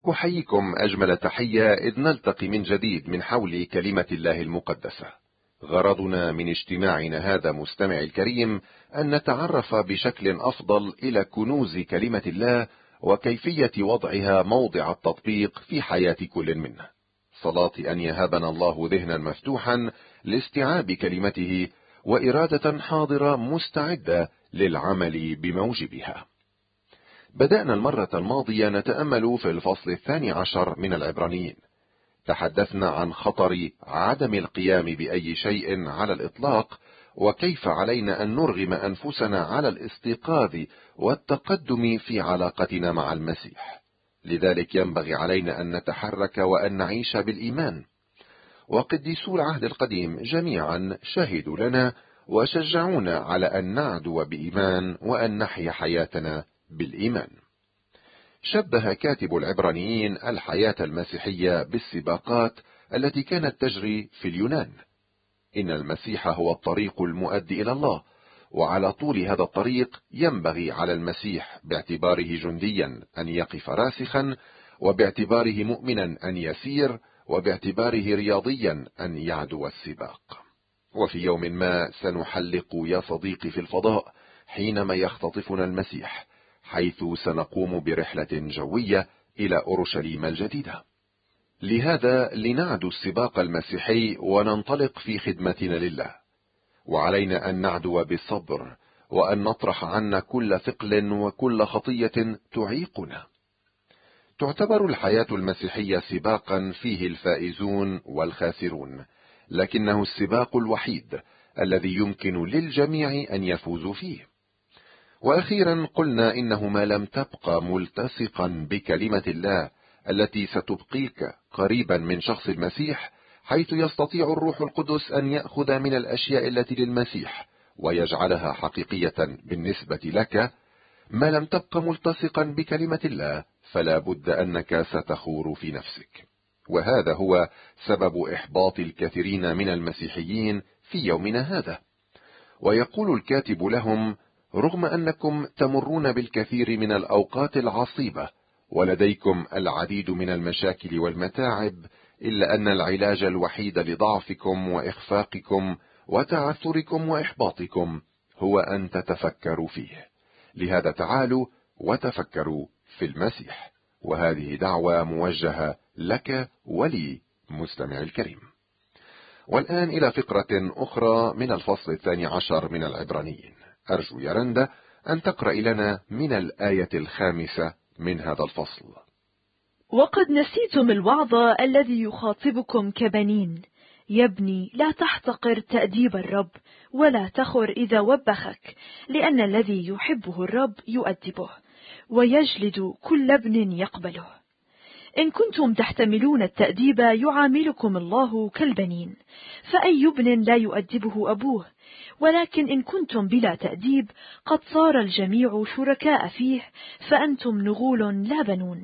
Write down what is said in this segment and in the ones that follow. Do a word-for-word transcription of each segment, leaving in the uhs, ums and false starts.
أحييكم أجمل تحية إذ نلتقي من جديد من حول كلمة الله المقدسة. غرضنا من اجتماعنا هذا مستمع الكريم أن نتعرف بشكل أفضل إلى كنوز كلمة الله وكيفية وضعها موضع التطبيق في حياة كل منا. صلاتي أن يهبنا الله ذهنا مفتوحا لاستيعاب كلمته وإرادة حاضرة مستعدة للعمل بموجبها. بدأنا المرة الماضية نتأمل في الفصل الثاني عشر من العبرانيين. تحدثنا عن خطر عدم القيام بأي شيء على الإطلاق، وكيف علينا أن نرغم أنفسنا على الاستيقاظ والتقدم في علاقتنا مع المسيح. لذلك ينبغي علينا أن نتحرك وأن نعيش بالإيمان. وقديسو العهد القديم جميعا شهدوا لنا وشجعونا على أن نعدو بإيمان وأن نحيا حياتنا بالإيمان. شبه كاتب العبرانيين الحياة المسيحية بالسباقات التي كانت تجري في اليونان. إن المسيح هو الطريق المؤدي إلى الله، وعلى طول هذا الطريق ينبغي على المسيح باعتباره جنديا أن يقف راسخا، وباعتباره مؤمنا أن يسير، وباعتباره رياضيا أن يعدو السباق. وفي يوم ما سنحلق يا صديقي في الفضاء حينما يختطفنا المسيح، حيث سنقوم برحلة جوية إلى أورشليم الجديدة. لهذا لنعدو السباق المسيحي وننطلق في خدمتنا لله، وعلينا أن نعدو بالصبر، وأن نطرح عنا كل ثقل وكل خطية تعيقنا. تعتبر الحياة المسيحية سباقا فيه الفائزون والخاسرون، لكنه السباق الوحيد الذي يمكن للجميع أن يفوزوا فيه. وأخيرا قلنا إنه ما لم تبقى ملتصقا بكلمة الله التي ستبقيك قريبا من شخص المسيح، حيث يستطيع الروح القدس أن يأخذ من الأشياء التي للمسيح ويجعلها حقيقية بالنسبة لك، ما لم تبقى ملتصقا بكلمة الله فلا بد أنك ستخور في نفسك. وهذا هو سبب إحباط الكثيرين من المسيحيين في يومنا هذا. ويقول الكاتب لهم: رغم أنكم تمرون بالكثير من الأوقات العصيبة ولديكم العديد من المشاكل والمتاعب، إلا أن العلاج الوحيد لضعفكم وإخفاقكم وتعثركم وإحباطكم هو أن تتفكروا فيه. لهذا تعالوا وتفكروا في المسيح. وهذه دعوة موجهة لك ولي مستمع الكريم. والآن إلى فقرة أخرى من الفصل الثاني عشر من العبرانيين. أرجو يا رندا أن تقرأ لنا من الآية الخامسة من هذا الفصل. وقد نسيتم الوعظ الذي يخاطبكم كبنين. يا ابني، لا تحتقر تأديب الرب، ولا تخر إذا وبخك، لأن الذي يحبه الرب يؤدبه، ويجلد كل ابن يقبله. إن كنتم تحتملون التأديب يعاملكم الله كالبنين، فأي ابن لا يؤدبه أبوه؟ ولكن إن كنتم بلا تأديب قد صار الجميع شركاء فيه، فأنتم نغول لا بنون.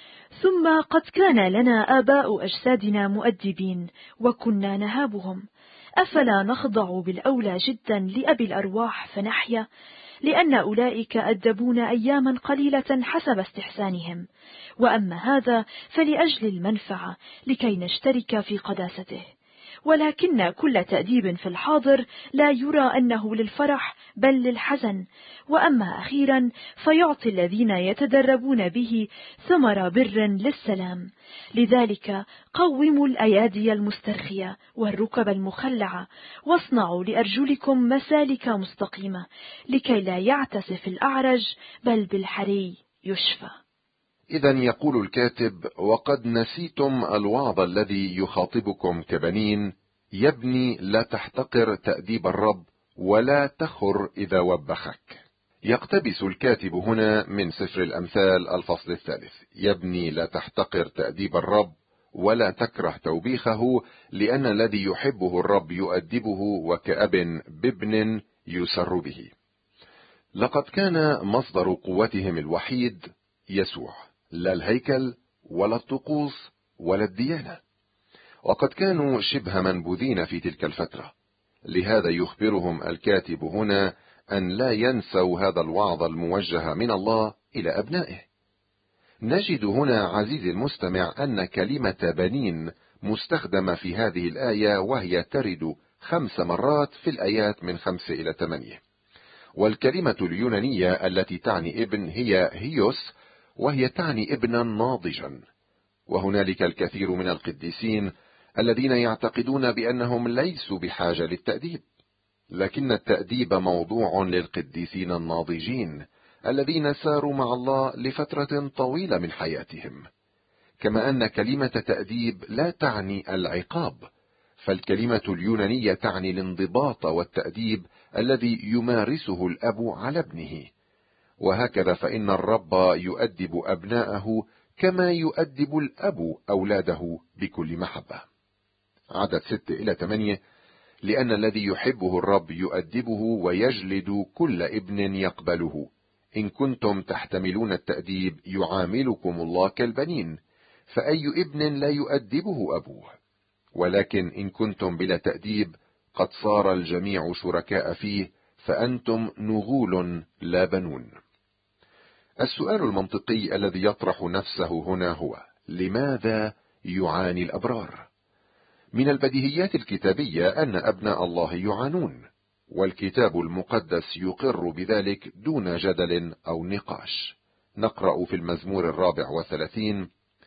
ثم قد كان لنا آباء أجسادنا مؤدبين وكنا نهابهم، أفلا نخضع بالأولى جدا لأبي الأرواح فنحيا؟ لأن أولئك أدبون أياما قليلة حسب استحسانهم، وأما هذا فلأجل المنفعة لكي نشترك في قداسته. ولكن كل تأديب في الحاضر لا يرى أنه للفرح بل للحزن، وأما أخيرا فيعطي الذين يتدربون به ثمر بر للسلام. لذلك قوموا الأيادي المسترخية والركب المخلعة، واصنعوا لأرجلكم مسالك مستقيمة، لكي لا يعتسف الأعرج بل بالحري يشفى. إذن يقول الكاتب: وقد نسيتم الوعظ الذي يخاطبكم كبنين. يا ابني، لا تحتقر تأديب الرب، ولا تخر إذا وبخك. يقتبس الكاتب هنا من سفر الأمثال الفصل الثالث: يا ابني، لا تحتقر تأديب الرب، ولا تكره توبيخه، لأن الذي يحبه الرب يؤدبه، وكأب بابن يسر به. لقد كان مصدر قوتهم الوحيد يسوع، لا الهيكل ولا الطقوس ولا الديانة، وقد كانوا شبه منبوذين في تلك الفترة. لهذا يخبرهم الكاتب هنا أن لا ينسوا هذا الوعظ الموجه من الله إلى أبنائه. نجد هنا عزيزي المستمع أن كلمة بنين مستخدمة في هذه الآية، وهي ترد خمس مرات في الآيات من خمس إلى ثمانية. والكلمة اليونانية التي تعني ابن هي هيوس، وهي تعني ابنا ناضجا. وهنالك الكثير من القديسين الذين يعتقدون بأنهم ليسوا بحاجة للتأديب، لكن التأديب موضوع للقديسين الناضجين الذين ساروا مع الله لفترة طويلة من حياتهم. كما أن كلمة تأديب لا تعني العقاب، فالكلمة اليونانية تعني الانضباط والتأديب الذي يمارسه الأب على ابنه. وهكذا فإن الرب يؤدب أبناءه كما يؤدب الأب أولاده بكل محبة. عدد ستة إلى ثمانية: لأن الذي يحبه الرب يؤدبه ويجلد كل ابن يقبله. إن كنتم تحتملون التأديب يعاملكم الله كالبنين، فأي ابن لا يؤدبه أبوه؟ ولكن إن كنتم بلا تأديب قد صار الجميع شركاء فيه، فأنتم نغول لا بنون. السؤال المنطقي الذي يطرح نفسه هنا هو: لماذا يعاني الأبرار؟ من البديهيات الكتابية أن أبناء الله يعانون، والكتاب المقدس يقر بذلك دون جدل أو نقاش. نقرأ في المزمور الرابع والثلاثين: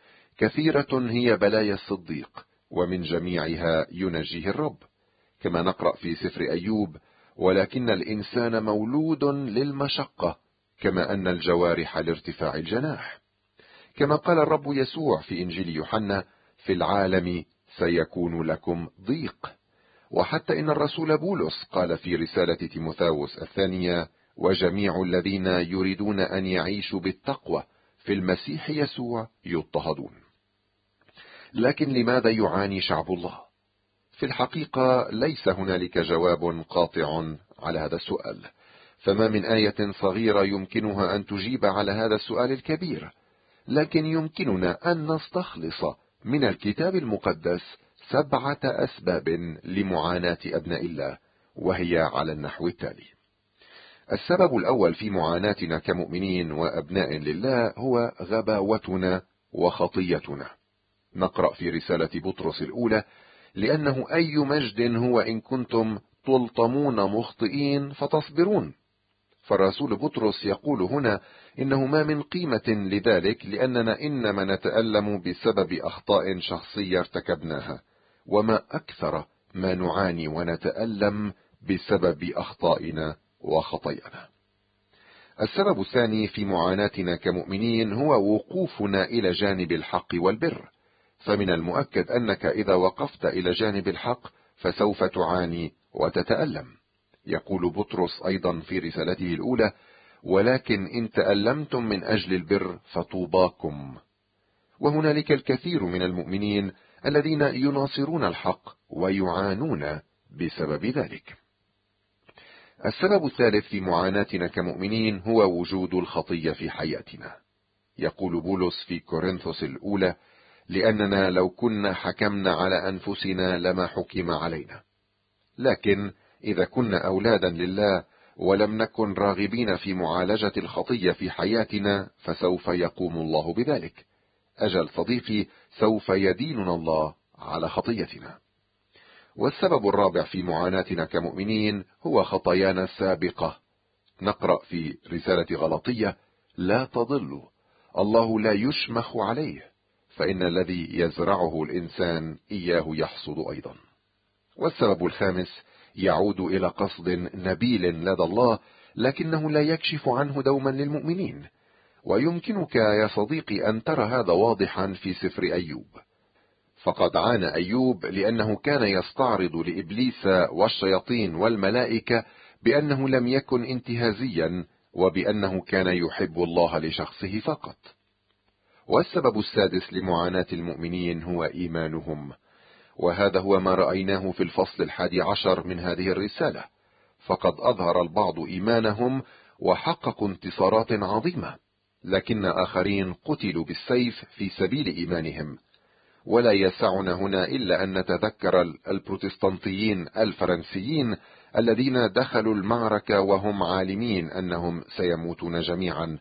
كثيرة هي بلايا الصديق، ومن جميعها ينجيه الرب. كما نقرأ في سفر أيوب: ولكن الإنسان مولود للمشقة، كما أن الجوارح لارتفاع الجناح. كما قال الرب يسوع في إنجيل يوحنا: في العالم سيكون لكم ضيق. وحتى إن الرسول بولس قال في رسالة تيموثاوس الثانية: وجميع الذين يريدون أن يعيشوا بالتقوى في المسيح يسوع يضطهدون. لكن لماذا يعاني شعب الله؟ في الحقيقة ليس هنالك جواب قاطع على هذا السؤال، فما من آية صغيرة يمكنها أن تجيب على هذا السؤال الكبير، لكن يمكننا أن نستخلص من الكتاب المقدس سبعة أسباب لمعاناة أبناء الله، وهي على النحو التالي. السبب الأول في معاناتنا كمؤمنين وأبناء لله هو غباوتنا وخطيتنا. نقرأ في رسالة بطرس الأولى: لأنه أي مجد هو إن كنتم تلطمون مخطئين فتصبرون. فالرسول بطرس يقول هنا إنه ما من قيمة لذلك، لأننا إنما نتألم بسبب أخطاء شخصية ارتكبناها، وما أكثر ما نعاني ونتألم بسبب أخطائنا وخطيئنا. السبب الثاني في معاناتنا كمؤمنين هو وقوفنا إلى جانب الحق والبر. فمن المؤكد أنك إذا وقفت إلى جانب الحق فسوف تعاني وتتألم. يقول بطرس أيضا في رسالته الأولى: ولكن إن تألمتم من أجل البر فطوباكم. وهنالك الكثير من المؤمنين الذين يناصرون الحق ويعانون بسبب ذلك. السبب الثالث في معاناتنا كمؤمنين هو وجود الخطية في حياتنا. يقول بولس في كورنثوس الأولى: لأننا لو كنا حكمنا على أنفسنا لما حكم علينا. لكن إذا كنا أولادا لله ولم نكن راغبين في معالجة الخطية في حياتنا فسوف يقوم الله بذلك. أجل صديقي، سوف يديننا الله على خطيتنا. والسبب الرابع في معاناتنا كمؤمنين هو خطايانا السابقة. نقرأ في رسالة غلطية: لا تضلوا، الله لا يشمخ عليه، فإن الذي يزرعه الإنسان إياه يحصد أيضا. والسبب الخامس يعود إلى قصد نبيل لدى الله، لكنه لا يكشف عنه دوما للمؤمنين. ويمكنك يا صديقي أن ترى هذا واضحا في سفر أيوب. فقد عانى أيوب لأنه كان يستعرض لإبليس والشياطين والملائكة بأنه لم يكن انتهازيا، وبأنه كان يحب الله لشخصه فقط. والسبب السادس لمعاناة المؤمنين هو إيمانهم، وهذا هو ما رأيناه في الفصل الحادي عشر من هذه الرسالة. فقد أظهر البعض إيمانهم وحققوا انتصارات عظيمة، لكن آخرين قتلوا بالسيف في سبيل إيمانهم. ولا يسعنا هنا إلا أن نتذكر البروتستانتيين الفرنسيين الذين دخلوا المعركة وهم عالمين أنهم سيموتون جميعا،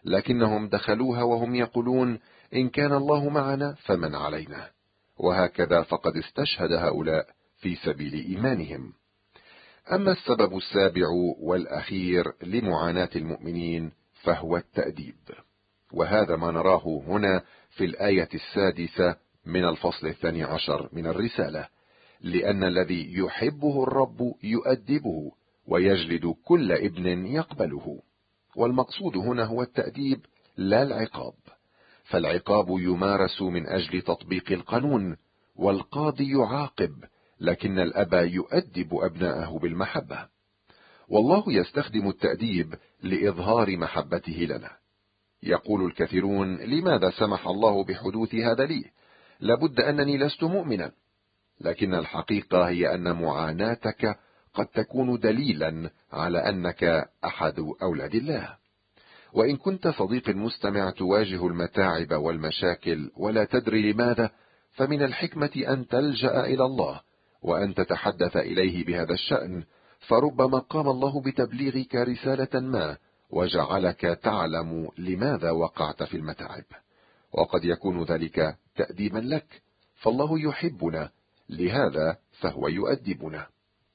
لكنهم دخلوها وهم يقولون إن كان الله معنا فمن علينا، وهكذا فقد استشهد هؤلاء في سبيل إيمانهم. أما السبب السابع والأخير لمعاناة المؤمنين فهو التأديب، وهذا ما نراه هنا في الآية السادسة من الفصل الثاني عشر من الرسالة: لأن الذي يحبه الرب يؤدبه ويجلد كل ابن يقبله. والمقصود هنا هو التأديب لا العقاب، فالعقاب يمارس من أجل تطبيق القانون، والقاضي يعاقب، لكن الأب يؤدب أبناءه بالمحبة. والله يستخدم التأديب لإظهار محبته لنا. يقول الكثيرون: لماذا سمح الله بحدوث هذا لي؟ لابد أنني لست مؤمنا. لكن الحقيقة هي أن معاناتك قد تكون دليلا على أنك أحد أولاد الله. وإن كنت صديق المستمع تواجه المتاعب والمشاكل ولا تدري لماذا، فمن الحكمة أن تلجأ إلى الله وأن تتحدث إليه بهذا الشأن، فربما قام الله بتبليغك رسالة ما وجعلك تعلم لماذا وقعت في المتاعب، وقد يكون ذلك تأديبا لك، فالله يحبنا، لهذا فهو يؤدبنا.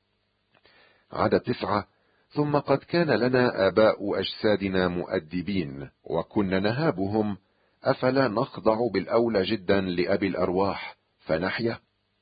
عدد تسعة: ثم قد كان لنا آباء أجسادنا مؤدبين وكنا نهابهم، أفلا نخضع بالأولى جدا لأبي الأرواح فنحيا؟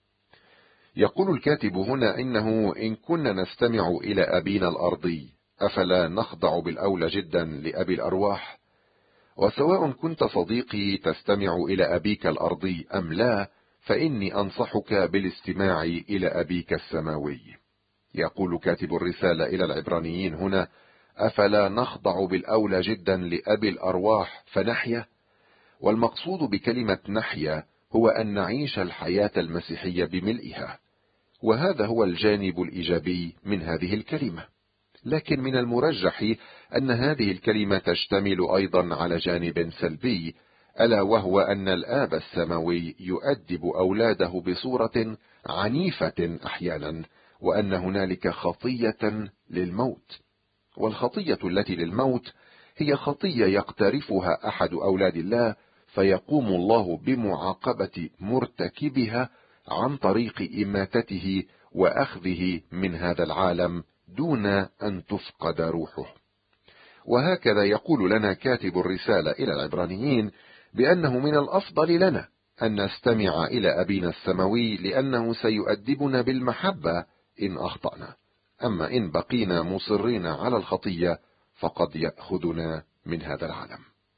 يقول الكاتب هنا إنه إن كنا نستمع إلى أبينا الأرضي أفلا نخضع بالأولى جدا لأبي الأرواح. وسواء كنت صديقي تستمع إلى أبيك الأرضي أم لا، فإني أنصحك بالاستماع إلى أبيك السماوي. يقول كاتب الرسالة إلى العبرانيين هنا: أفلا نخضع بالأولى جدا لأبي الأرواح فنحيا. والمقصود بكلمة نحيا هو أن نعيش الحياة المسيحية بملئها، وهذا هو الجانب الإيجابي من هذه الكلمة. لكن من المرجح أن هذه الكلمة تشتمل أيضا على جانب سلبي، ألا وهو أن الآب السماوي يؤدب أولاده بصورة عنيفة أحيانا، وأن هنالك خطية للموت. والخطية التي للموت هي خطية يقترفها أحد أولاد الله، فيقوم الله بمعاقبة مرتكبها عن طريق إماتته وأخذه من هذا العالم دون أن تفقد روحه. وهكذا يقول لنا كاتب الرسالة إلى العبرانيين بأنه من الأفضل لنا أن نستمع إلى أبينا السماوي، لأنه سيؤدبنا بالمحبة إن أخطأنا، أما إن بقينا مصرين على الخطية فقد يأخذنا من هذا العالم.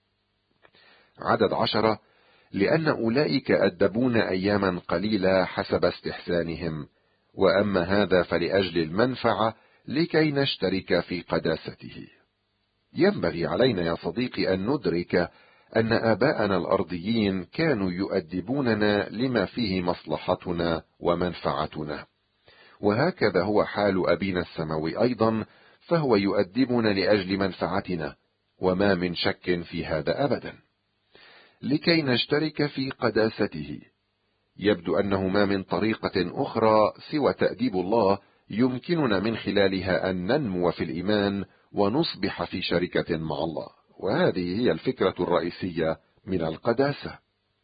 عدد عشرة: لأن أولئك أدبونا أياما قليلة حسب استحسانهم، وأما هذا فلأجل المنفعة لكي نشترك في قداسته. ينبغي علينا يا صديقي أن ندرك أن آباءنا الأرضيين كانوا يؤدبوننا لما فيه مصلحتنا ومنفعتنا، وهكذا هو حال أبينا السماوي أيضا، فهو يؤدبنا لأجل منفعتنا، وما من شك في هذا أبدا، لكي نشترك في قداسته. يبدو أنه ما من طريقة أخرى سوى تأديب الله يمكننا من خلالها أن ننمو في الإيمان ونصبح في شركة مع الله، وهذه هي الفكرة الرئيسية من القداسة.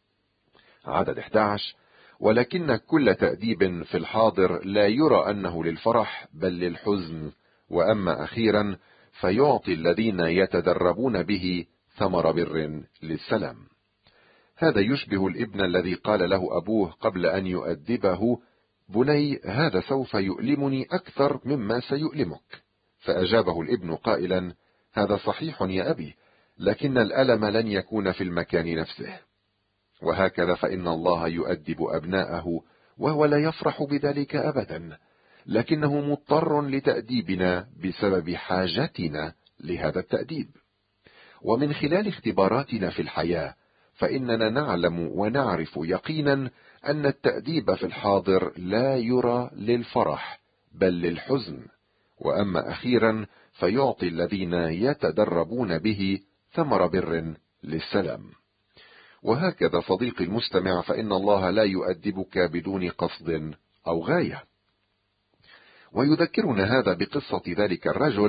عدد أحد عشر: ولكن كل تأديب في الحاضر لا يرى أنه للفرح بل للحزن، وأما أخيرا فيعطي الذين يتدربون به ثمر بر للسلام. هذا يشبه الابن الذي قال له أبوه قبل أن يؤدبه: بني، هذا سوف يؤلمني أكثر مما سيؤلمك. فأجابه الابن قائلا: هذا صحيح يا أبي، لكن الألم لن يكون في المكان نفسه. وهكذا فإن الله يؤدب أبناءه وهو لا يفرح بذلك أبدا، لكنه مضطر لتأديبنا بسبب حاجتنا لهذا التأديب. ومن خلال اختباراتنا في الحياة فإننا نعلم ونعرف يقينا أن التأديب في الحاضر لا يرى للفرح بل للحزن، وأما أخيرا فيعطي الذين يتدربون به ثمر بر للسلام. وهكذا صديقي المستمع، فإن الله لا يؤدبك بدون قصد أو غاية. ويذكرنا هذا بقصة ذلك الرجل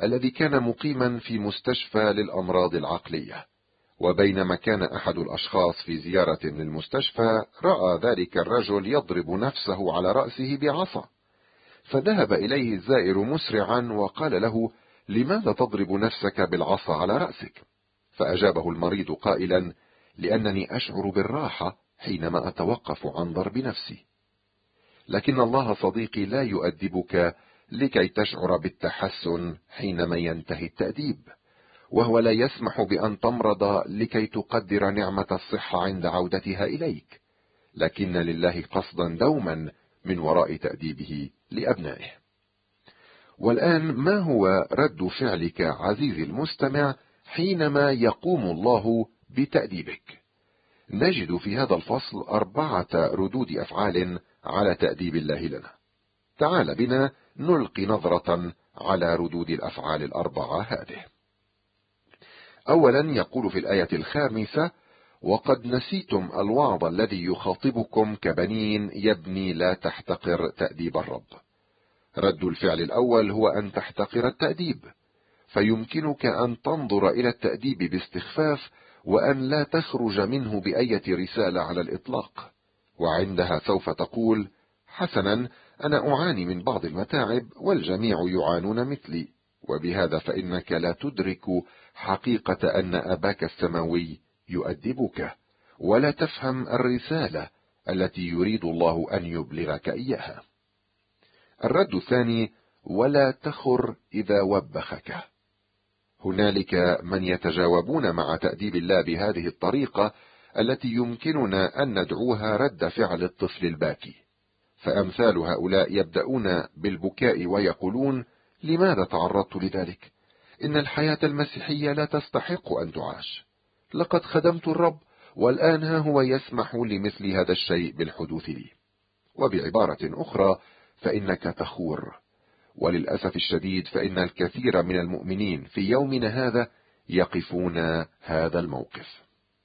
الذي كان مقيما في مستشفى للأمراض العقلية، وبينما كان أحد الأشخاص في زيارة للمستشفى رأى ذلك الرجل يضرب نفسه على رأسه بعصا، فذهب إليه الزائر مسرعا وقال له: لماذا تضرب نفسك بالعصا على رأسك؟ فأجابه المريض قائلا: لأنني أشعر بالراحة حينما أتوقف عن ضرب نفسي. لكن الله صديقي لا يؤدبك لكي تشعر بالتحسن حينما ينتهي التأديب، وهو لا يسمح بأن تمرض لكي تقدر نعمة الصحة عند عودتها إليك، لكن لله قصدا دوما من وراء تأديبه لأبنائه. والآن ما هو رد فعلك عزيزي المستمع حينما يقوم الله بتأديبك؟ نجد في هذا الفصل أربعة ردود أفعال على تأديب الله لنا. تعال بنا نلقي نظرة على ردود الأفعال الأربعة هذه. أولا يقول في الآية الخامسة: وقد نسيتم الوعظ الذي يخاطبكم كبنين يا ابني لا تحتقر تأديب الرب. رد الفعل الأول هو أن تحتقر التأديب، فيمكنك أن تنظر إلى التأديب باستخفاف وأن لا تخرج منه بأية رسالة على الإطلاق، وعندها سوف تقول: حسنا، أنا أعاني من بعض المتاعب والجميع يعانون مثلي، وبهذا فإنك لا تدرك حقيقة أن أباك السماوي يؤدبك، ولا تفهم الرسالة التي يريد الله أن يبلغك إياها. الرد الثاني: ولا تخر إذا وبخك. هنالك من يتجاوبون مع تأديب الله بهذه الطريقة التي يمكننا أن ندعوها رد فعل الطفل الباكي، فأمثال هؤلاء يبدأون بالبكاء ويقولون: لماذا تعرضت لذلك؟ إن الحياة المسيحية لا تستحق أن تعاش، لقد خدمت الرب والآن ها هو يسمح لمثل هذا الشيء بالحدوث لي. وبعبارة أخرى فإنك تخور، وللأسف الشديد فإن الكثير من المؤمنين في يومنا هذا يقفون هذا الموقف.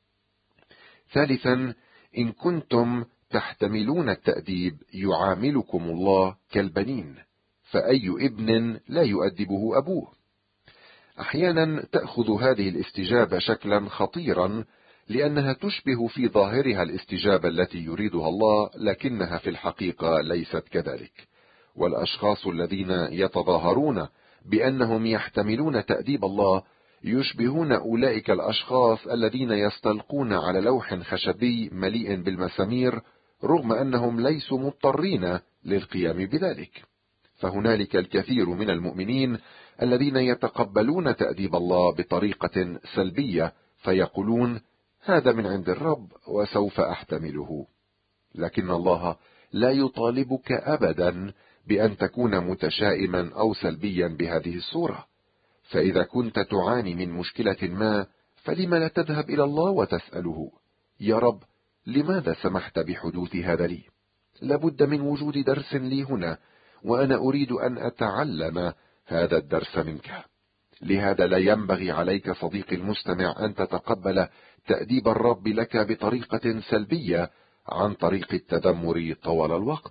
ثالثا: إن كنتم تحتملون التأديب يعاملكم الله كالبنين، فأي ابن لا يؤدبه أبوه؟ أحيانا تأخذ هذه الاستجابة شكلا خطيرا، لأنها تشبه في ظاهرها الاستجابة التي يريدها الله، لكنها في الحقيقة ليست كذلك. والأشخاص الذين يتظاهرون بأنهم يحتملون تأديب الله يشبهون أولئك الأشخاص الذين يستلقون على لوح خشبي مليء بالمسامير رغم أنهم ليسوا مضطرين للقيام بذلك. فهنالك الكثير من المؤمنين الذين يتقبلون تأديب الله بطريقة سلبية، فيقولون: هذا من عند الرب وسوف أحتمله. لكن الله لا يطالبك أبدا بأن تكون متشائما أو سلبيا بهذه الصورة. فإذا كنت تعاني من مشكلة ما، فلم لا تذهب إلى الله وتسأله: يا رب، لماذا سمحت بحدوث هذا لي؟ لابد من وجود درس لي هنا، وأنا أريد أن أتعلم هذا الدرس منك. لهذا لا ينبغي عليك صديقي المستمع أن تتقبل تأديب الرب لك بطريقة سلبية عن طريق التذمر طوال الوقت.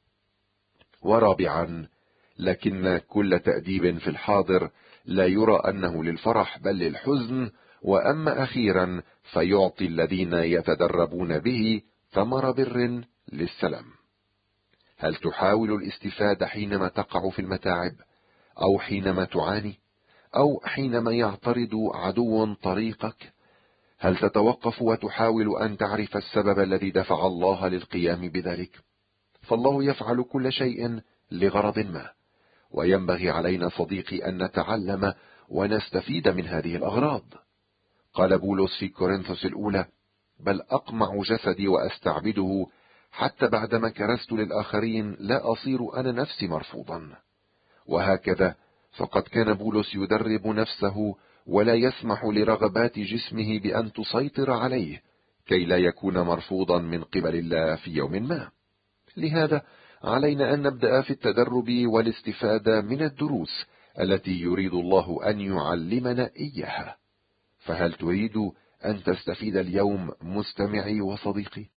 ورابعا: لكن كل تأديب في الحاضر لا يرى أنه للفرح بل للحزن، وأما أخيرا فيعطي الذين يتدربون به ثمر بر للسلام. هل تحاول الاستفادة حينما تقع في المتاعب، أو حينما تعاني، أو حينما يعترض عدو طريقك؟ هل تتوقف وتحاول أن تعرف السبب الذي دفع الله للقيام بذلك؟ فالله يفعل كل شيء لغرض ما، وينبغي علينا صديقي أن نتعلم ونستفيد من هذه الأغراض. قال بولس في كورنثوس الأولى: بل أقمع جسدي وأستعبده، حتى بعدما كرست للآخرين لا أصير أنا نفسي مرفوضا. وهكذا فقد كان بولس يدرب نفسه ولا يسمح لرغبات جسمه بأن تسيطر عليه، كي لا يكون مرفوضا من قبل الله في يوم ما. لهذا علينا أن نبدأ في التدرب والاستفادة من الدروس التي يريد الله أن يعلمنا إياها. فهل تريد أن تستفيد اليوم مستمعي وصديقي؟